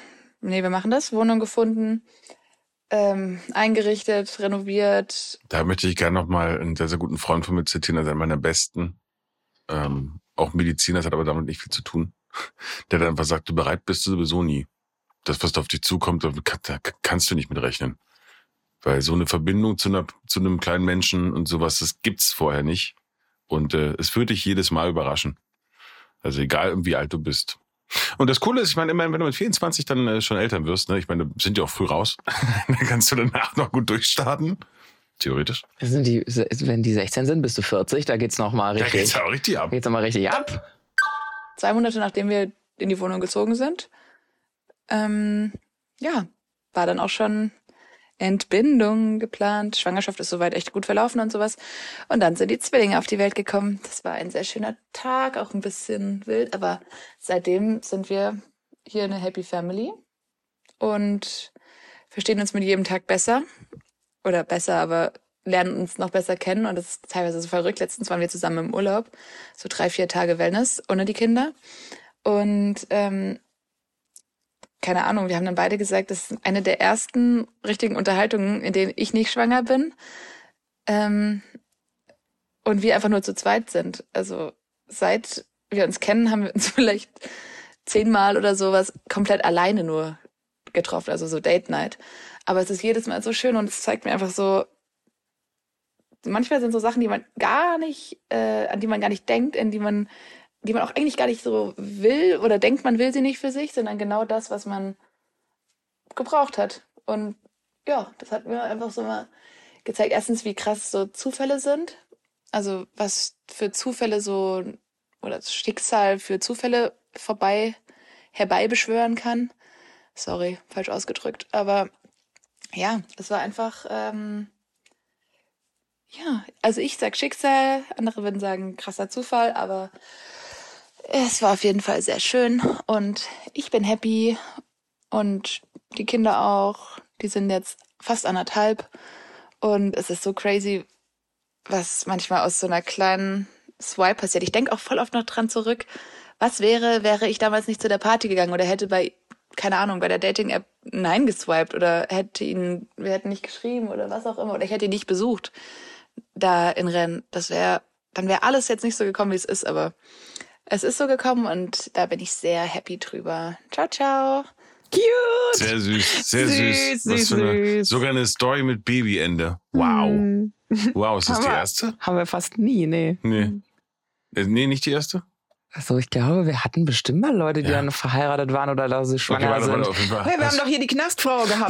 nee, wir machen das. Wohnung gefunden, ähm, eingerichtet, renoviert. Da möchte ich gerne nochmal einen sehr, sehr guten Freund von mir zitieren, also einer meiner besten. Ähm, auch Mediziner, das hat aber damit nicht viel zu tun. Der dann einfach sagt, du bereit bist du sowieso nie. Das, was da auf dich zukommt, da kannst du nicht mit rechnen. Weil so eine Verbindung zu, einer, zu einem kleinen Menschen und sowas, das gibt's vorher nicht. Und äh, es wird dich jedes Mal überraschen. Also egal, wie alt du bist. Und das Coole ist, ich meine, immerhin, wenn du mit vierundzwanzig dann äh, schon Eltern wirst, ne, ich meine, sind ja auch früh raus, dann kannst du danach noch gut durchstarten. Theoretisch. Sind die, wenn die sechzehn sind, bist du vierzig, da geht's noch mal richtig. Da geht's auch richtig ab. Geht's noch mal richtig ab. Zwei Monate nachdem wir in die Wohnung gezogen sind, ähm, ja, war dann auch schon Entbindung geplant. Schwangerschaft ist soweit echt gut verlaufen und sowas. Und dann sind die Zwillinge auf die Welt gekommen. Das war ein sehr schöner Tag, auch ein bisschen wild, aber seitdem sind wir hier eine Happy Family und verstehen uns mit jedem Tag besser. Oder besser, aber lernen uns noch besser kennen. Und das ist teilweise so verrückt. Letztens waren wir zusammen im Urlaub. So drei, vier Tage Wellness ohne die Kinder. Und ähm, keine Ahnung, wir haben dann beide gesagt, das ist eine der ersten richtigen Unterhaltungen, in denen ich nicht schwanger bin. Ähm, und wir einfach nur zu zweit sind. Also seit wir uns kennen, haben wir uns vielleicht zehnmal oder sowas komplett alleine nur getroffen. Also so Date Night. Aber es ist jedes Mal so schön und es zeigt mir einfach so, manchmal sind so Sachen, die man gar nicht, äh, an die man gar nicht denkt, in die man, die man auch eigentlich gar nicht so will oder denkt, man will sie nicht für sich, sondern genau das, was man gebraucht hat. Und ja, das hat mir einfach so mal gezeigt, erstens, wie krass so Zufälle sind. Also was für Zufälle so, oder das Schicksal für Zufälle vorbei, herbeibeschwören kann. Sorry, falsch ausgedrückt, aber ja, es war einfach, ähm, ja, also ich sag Schicksal, andere würden sagen krasser Zufall, aber es war auf jeden Fall sehr schön und ich bin happy und die Kinder auch, die sind jetzt fast anderthalb und es ist so crazy, was manchmal aus so einer kleinen Swipe passiert. Ich denke auch voll oft noch dran zurück, was wäre, wäre ich damals nicht zu der Party gegangen oder hätte bei keine Ahnung, bei der Dating-App Nein geswiped oder hätte ihn, wir hätten nicht geschrieben oder was auch immer oder ich hätte ihn nicht besucht da in Rennes. Das wäre, dann wäre alles jetzt nicht so gekommen, wie es ist, aber es ist so gekommen und da bin ich sehr happy drüber. Ciao, ciao. Cute. Sehr süß, sehr süß. Süß, Was süß, für eine, süß. sogar eine Story mit Babyende. Wow. Hm. Wow, ist das Haben die wir- erste? Haben wir fast nie, nee. Nee. Äh, Nee, nicht die erste? Also ich glaube, wir hatten bestimmt mal Leute, die Ja. dann verheiratet waren oder da sie schwanger warte, sind. warte, auf jeden Fall. Hey, wir Was? haben doch hier die Knastfrau gehabt.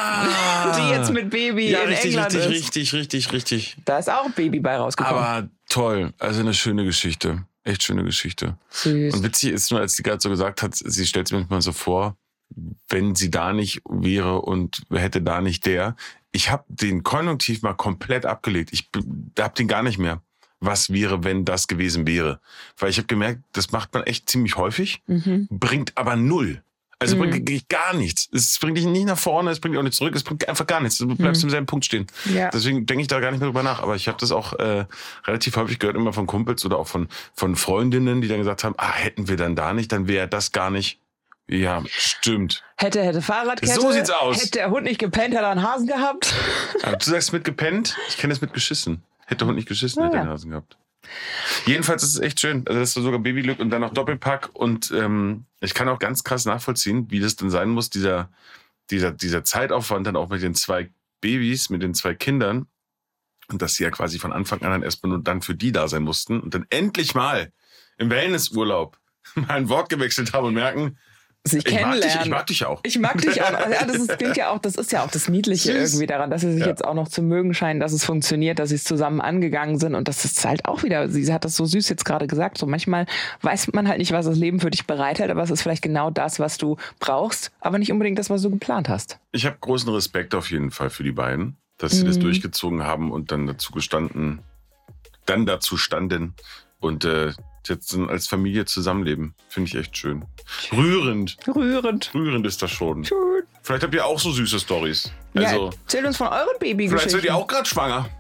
Ja! Die jetzt mit Baby ja, in richtig, England richtig, ist. richtig, richtig, richtig. Da ist auch Baby bei rausgekommen. Aber toll. Also eine schöne Geschichte. Echt schöne Geschichte. Süß. Und witzig ist nur, als sie gerade so gesagt hat, sie stellt sich manchmal so vor, wenn sie da nicht wäre und hätte da nicht der. Ich habe den Konjunktiv mal komplett abgelegt. Ich habe den gar nicht mehr. Was wäre, wenn das gewesen wäre? Weil ich habe gemerkt, das macht man echt ziemlich häufig, Mhm. bringt aber null. Also Mhm. bringt dich gar nichts. Es bringt dich nicht nach vorne, es bringt dich auch nicht zurück, es bringt einfach gar nichts. Du bleibst Mhm. im selben Punkt stehen. Ja. Deswegen denke ich da gar nicht mehr drüber nach. Aber ich habe das auch äh, relativ häufig gehört, immer von Kumpels oder auch von, von Freundinnen, die dann gesagt haben, ah, hätten wir dann da nicht, dann wäre das gar nicht. Ja, stimmt. Hätte, hätte Fahrradkette. So sieht's aus. Hätte der Hund nicht gepennt, hätte er einen Hasen gehabt. Aber du sagst mit gepennt, ich kenne das mit geschissen. Hätte der Hund nicht geschissen, Ah, hätte er ja. den Hasen gehabt. Jedenfalls ist es echt schön. Also das ist sogar Babyglück und dann noch Doppelpack. Und ähm, ich kann auch ganz krass nachvollziehen, wie das dann sein muss, dieser, dieser, dieser Zeitaufwand dann auch mit den zwei Babys, mit den zwei Kindern. Und dass sie ja quasi von Anfang an dann erstmal nur dann für die da sein mussten. Und dann endlich mal im Wellnessurlaub mal ein Wort gewechselt haben und merken, Sich ich mag, dich, kennenlernen. ich mag dich auch. Ich mag dich auch. Ja, das ist, klingt ja auch, das ist ja auch das Niedliche Süß. irgendwie daran, dass sie sich Ja. jetzt auch noch zu mögen scheinen, dass es funktioniert, dass sie es zusammen angegangen sind und das ist halt auch wieder, sie hat das so süß jetzt gerade gesagt, so manchmal weiß man halt nicht, was das Leben für dich bereithält, aber es ist vielleicht genau das, was du brauchst, aber nicht unbedingt das, was du geplant hast. Ich habe großen Respekt auf jeden Fall für die beiden, dass sie das Mhm. durchgezogen haben und dann dazu gestanden, dann dazu standen und äh, jetzt als Familie zusammenleben. Finde ich echt schön. Rührend. Rührend. Rührend ist das schon. Schön. Vielleicht habt ihr auch so süße Storys. Also, ja, erzählt uns von euren vielleicht Babygeschichten. seid ihr auch gerade schwanger.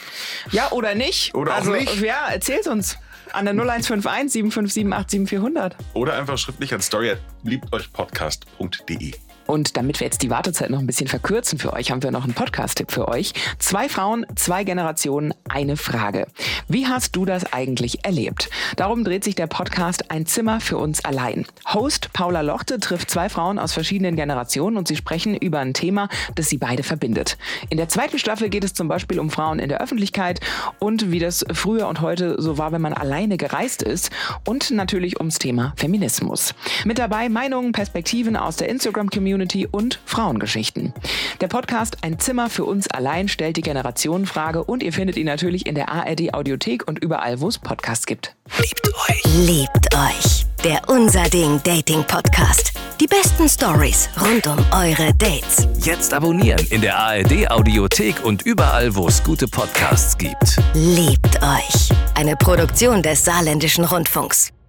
Ja, oder nicht. Oder auch also, nicht. Ja, erzählt uns. An der null eins fünf eins sieben fünf sieben acht sieben vier null null. Oder einfach schriftlich an story at liebteuchpodcast punkt de. Und damit wir jetzt die Wartezeit noch ein bisschen verkürzen für euch, haben wir noch einen Podcast-Tipp für euch. Zwei Frauen, zwei Generationen, eine Frage. Wie hast du das eigentlich erlebt? Darum dreht sich der Podcast Ein Zimmer für uns allein. Host Paula Lochte trifft zwei Frauen aus verschiedenen Generationen und sie sprechen über ein Thema, das sie beide verbindet. In der zweiten Staffel geht es zum Beispiel um Frauen in der Öffentlichkeit und wie das früher und heute so war, wenn man alleine gereist ist, und natürlich ums Thema Feminismus. Mit dabei Meinungen, Perspektiven aus der Instagram-Community und Frauengeschichten. Der Podcast Ein Zimmer für uns allein stellt die Generationenfrage und ihr findet ihn natürlich in der A R D-Audiothek und überall, wo es Podcasts gibt. Liebt euch. Liebt euch. Der Unser Ding Dating Podcast. Die besten Stories rund um eure Dates. Jetzt abonnieren in der A R D-Audiothek und überall, wo es gute Podcasts gibt. Liebt euch. Eine Produktion des Saarländischen Rundfunks.